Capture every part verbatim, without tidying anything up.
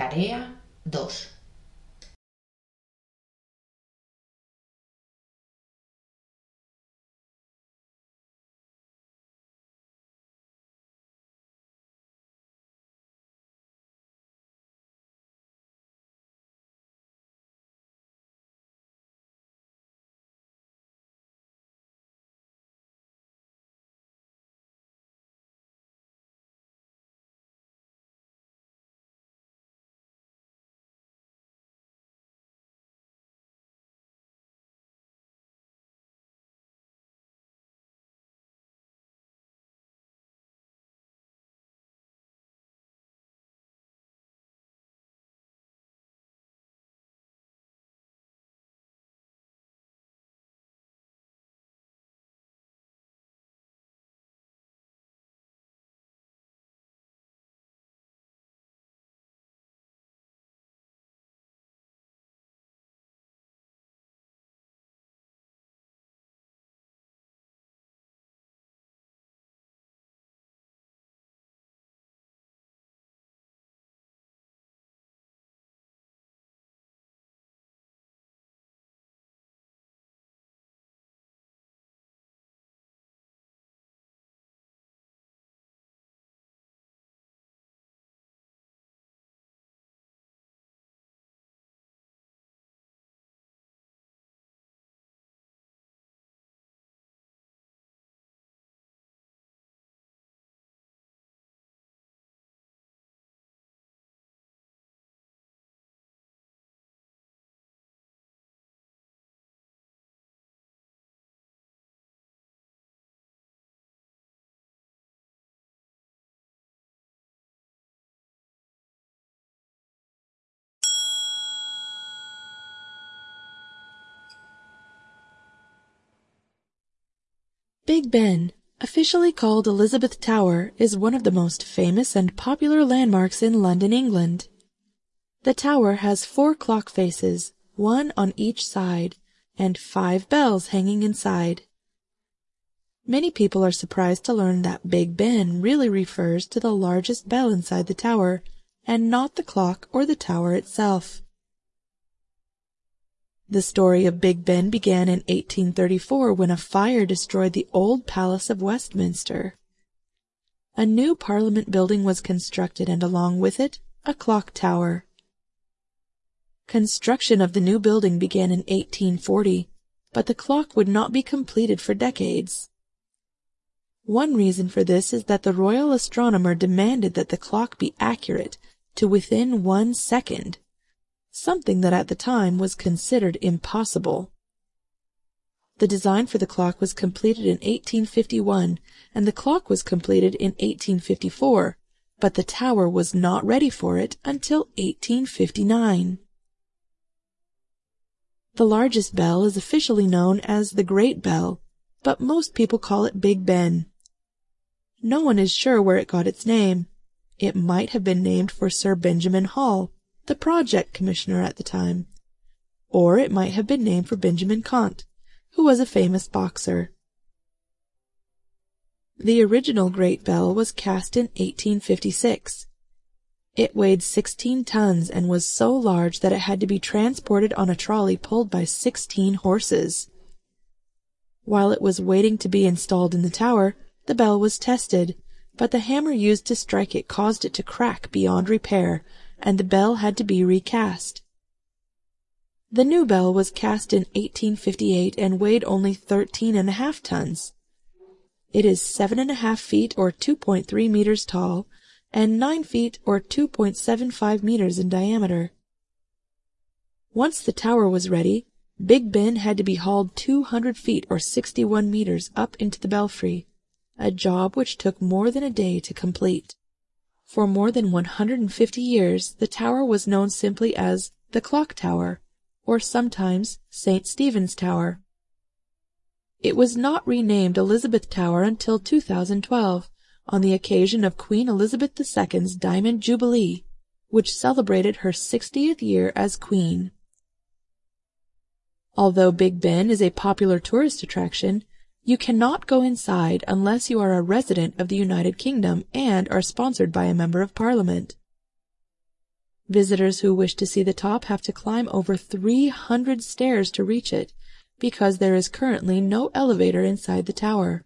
Tarea dos. Big Ben, officially called Elizabeth Tower, is one of the most famous and popular landmarks in London, England. The tower has four clock faces, one on each side, and five bells hanging inside. Many people are surprised to learn that Big Ben really refers to the largest bell inside the tower, and not the clock or the tower itself. The story of Big Ben began in eighteen thirty-four when a fire destroyed the old Palace of Westminster. A new Parliament building was constructed and along with it, a clock tower. Construction of the new building began in eighteen forty, but the clock would not be completed for decades. One reason for this is that the royal astronomer demanded that the clock be accurate to within one second, something that at the time was considered impossible. The design for the clock was completed in eighteen fifty-one, and the clock was completed in eighteen fifty-four, but the tower was not ready for it until eighteen fifty-nine. The largest bell is officially known as the Great Bell, but most people call it Big Ben. No one is sure where it got its name. It might have been named for Sir Benjamin Hall, the project commissioner at the time, or it might have been named for Benjamin Conte, who was a famous boxer. The original Great Bell was cast in eighteen fifty-six. It weighed sixteen tons and was so large that it had to be transported on a trolley pulled by sixteen horses. While it was waiting to be installed in the tower, the bell was tested, but the hammer used to strike it caused it to crack beyond repair, and the bell had to be recast. The new bell was cast in eighteen fifty-eight and weighed only thirteen and a half tons. It is seven and a half feet or two point three meters tall and nine feet or two point seven five meters in diameter. Once the tower was ready, Big Ben had to be hauled two hundred feet or sixty-one meters up into the belfry, a job which took more than a day to complete. For more than one hundred fifty years, the tower was known simply as the Clock Tower, or sometimes Saint Stephen's Tower. It was not renamed Elizabeth Tower until two thousand twelve, on the occasion of Queen Elizabeth the Second's Diamond Jubilee, which celebrated her sixtieth year as Queen. Although Big Ben is a popular tourist attraction, you cannot go inside unless you are a resident of the United Kingdom and are sponsored by a member of Parliament. Visitors who wish to see the top have to climb over three hundred stairs to reach it, because there is currently no elevator inside the tower.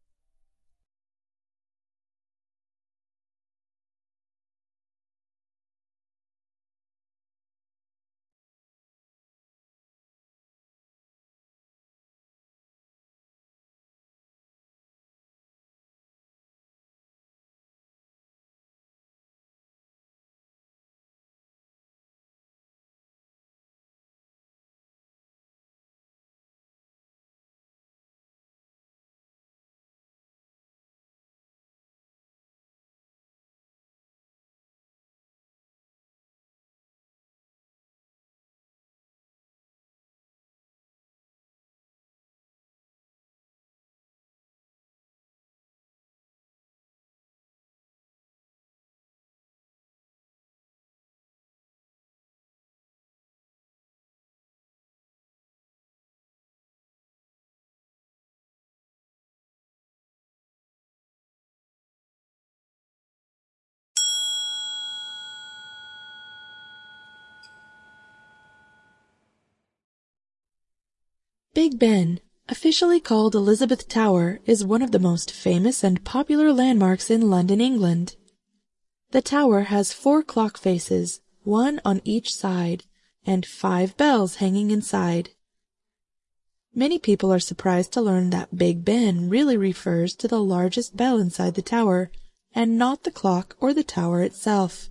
Big Ben, officially called Elizabeth Tower, is one of the most famous and popular landmarks in London, England. The tower has four clock faces, one on each side, and five bells hanging inside. Many people are surprised to learn that Big Ben really refers to the largest bell inside the tower, and not the clock or the tower itself.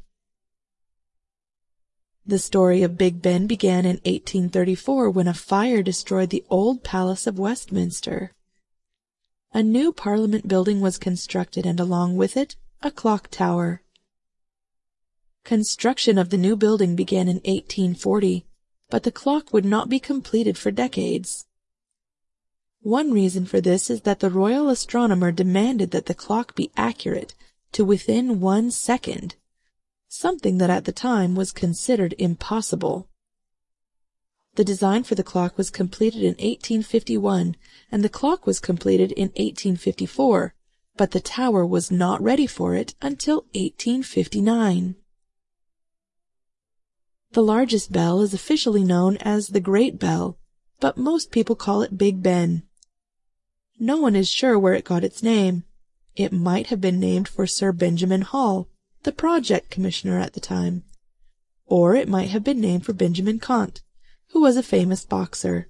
The story of Big Ben began in eighteen thirty-four when a fire destroyed the old Palace of Westminster. A new Parliament building was constructed, and along with it, a clock tower. Construction of the new building began in eighteen forty, but the clock would not be completed for decades. One reason for this is that the royal astronomer demanded that the clock be accurate to within one second, something that at the time was considered impossible. The design for the clock was completed in eighteen fifty-one, and the clock was completed in eighteen fifty-four, but the tower was not ready for it until eighteen fifty-nine. The largest bell is officially known as the Great Bell, but most people call it Big Ben. No one is sure where it got its name. It might have been named for Sir Benjamin Hall, the project commissioner at the time, or it might have been named for Benjamin Conte, who was a famous boxer.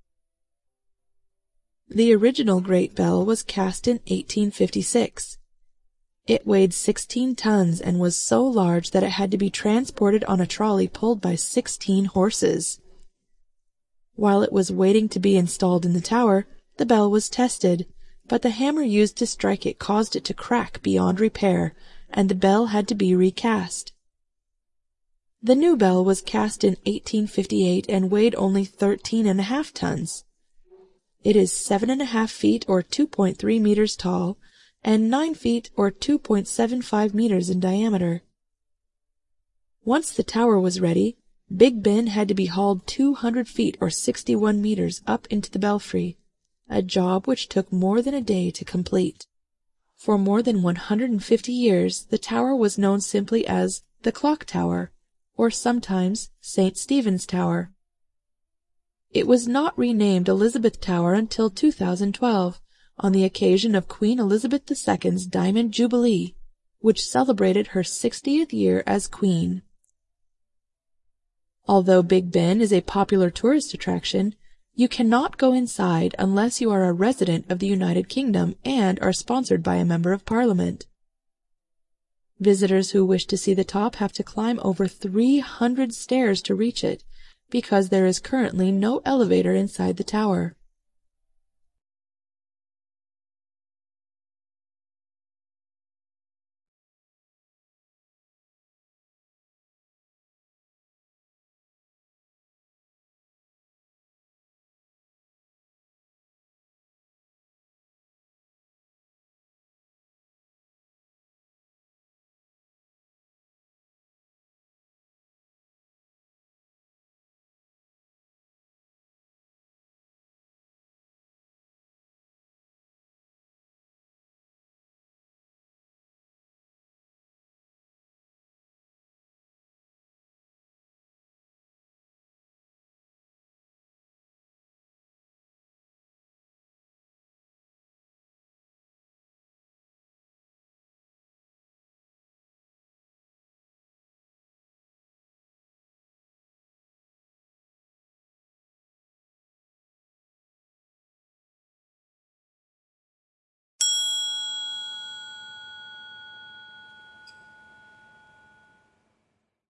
The original Great Bell was cast in eighteen fifty-six. It weighed sixteen tons and was so large that it had to be transported on a trolley pulled by sixteen horses. While it was waiting to be installed in the tower, the bell was tested, but the hammer used to strike it caused it to crack beyond repair, and the bell had to be recast. The new bell was cast in eighteen fifty-eight and weighed only thirteen and a half tons. It is seven and a half feet or two point three meters tall, and nine feet or two point seven five meters in diameter. Once the tower was ready, Big Ben had to be hauled two hundred feet or sixty-one meters up into the belfry, a job which took more than a day to complete. For more than one hundred fifty years, the tower was known simply as the Clock Tower, or sometimes Saint Stephen's Tower. It was not renamed Elizabeth Tower until two thousand twelve, on the occasion of Queen Elizabeth the Second's Diamond Jubilee, which celebrated her sixtieth year as Queen. Although Big Ben is a popular tourist attraction, you cannot go inside unless you are a resident of the United Kingdom and are sponsored by a Member of Parliament. Visitors who wish to see the top have to climb over three hundred stairs to reach it, because there is currently no elevator inside the tower.